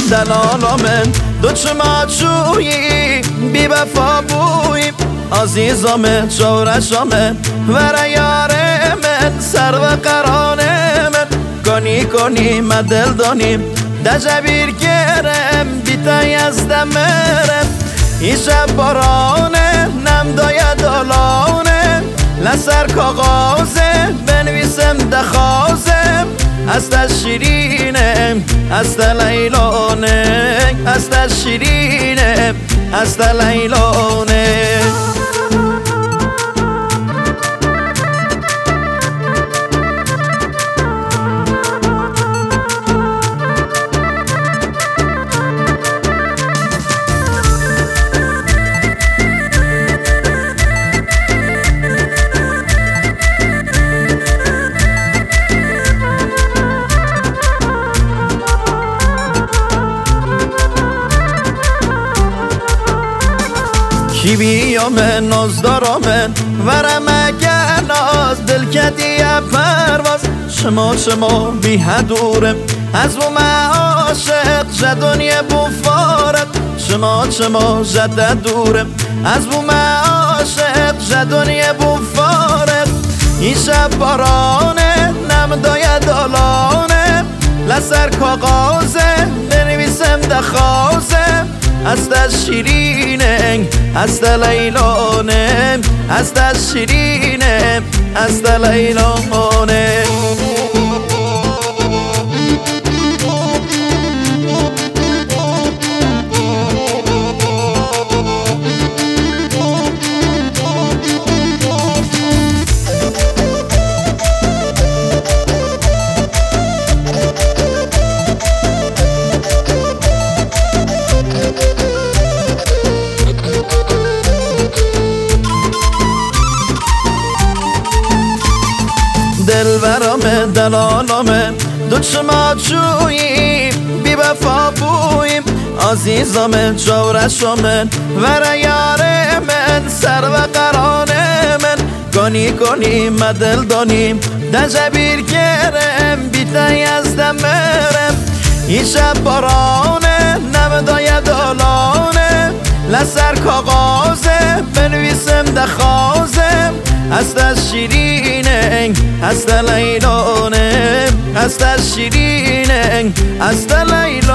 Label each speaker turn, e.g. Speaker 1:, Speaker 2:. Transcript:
Speaker 1: دلالا من دو چما چویی بی وفا بویی عزیزم چورشم ور یار من سر و قران من کنی ما دل دانیم دجبیر گرم بیتا یزدم مرم این شب بارانه نم داید دلانه لسر کاغازه بنویسم دخوازم است شیرینه است لیلانه است شیرینه است لیلانه کی بیامه ناز دارامه ورم اگه ناز دل کدیه پرواز شما بیهدورم از بوم عاشق جدونیه بوفارت شما جده دورم از بوم عاشق جدونیه بوفارت این شب بارانه نم داید دالانه لسر کاغازه بنویسم دخوازه است شیرینه است لیلانه است شیرینه است لیلانه دلبرامه دلالامه دو چما چویی بی وفا بوییم عزیزم چورشم ور یار من سر و قران من کنی ما دل دانیم دجبیر گرم بیتا یزدم مرم این شب بارانه نم داید دالانه لسر کاغازه بنویسم دخوازم است شیرینه است لیلانه است شیرینه است لیلانه